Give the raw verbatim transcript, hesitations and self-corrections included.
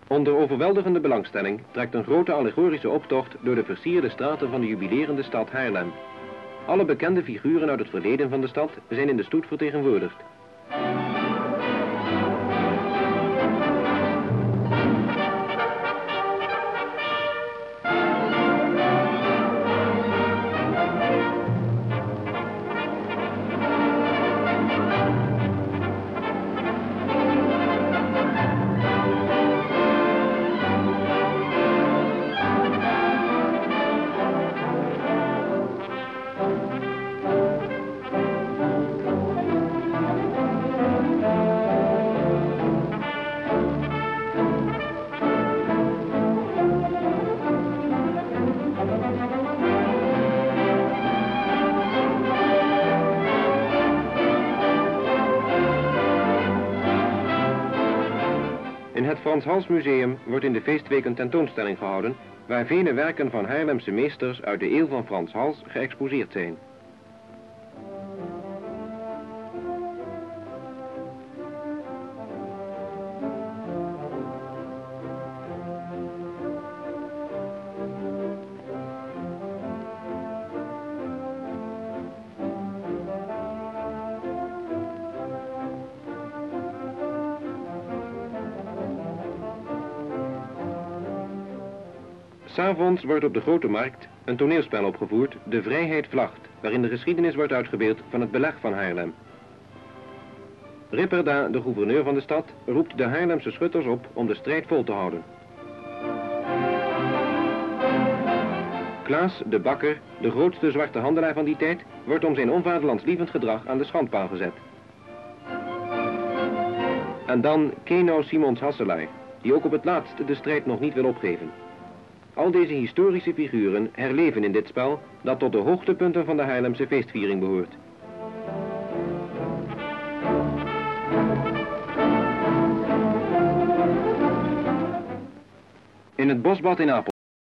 Onder overweldigende belangstelling trekt een grote allegorische optocht door de versierde straten van de jubilerende stad Haarlem. Alle bekende figuren uit het verleden van de stad zijn in de stoet vertegenwoordigd. In het Frans Hals Museum wordt in de feestweek een tentoonstelling gehouden waar vele werken van Haarlemse meesters uit de eeuw van Frans Hals geëxposeerd zijn. S'avonds wordt op de Grote Markt een toneelspel opgevoerd, De Vrijheid Vlacht, waarin de geschiedenis wordt uitgebeeld van het beleg van Haarlem. Ripperda, de gouverneur van de stad, roept de Haarlemse schutters op om de strijd vol te houden. Klaas, de bakker, de grootste zwarte handelaar van die tijd, wordt om zijn onvaderlandslievend gedrag aan de schandpaal gezet. En dan Keno Simons Hasselaar, die ook op het laatst de strijd nog niet wil opgeven. Al deze historische figuren herleven in dit spel dat tot de hoogtepunten van de Haarlemse feestviering behoort. In het Bosbad in Apeldoorn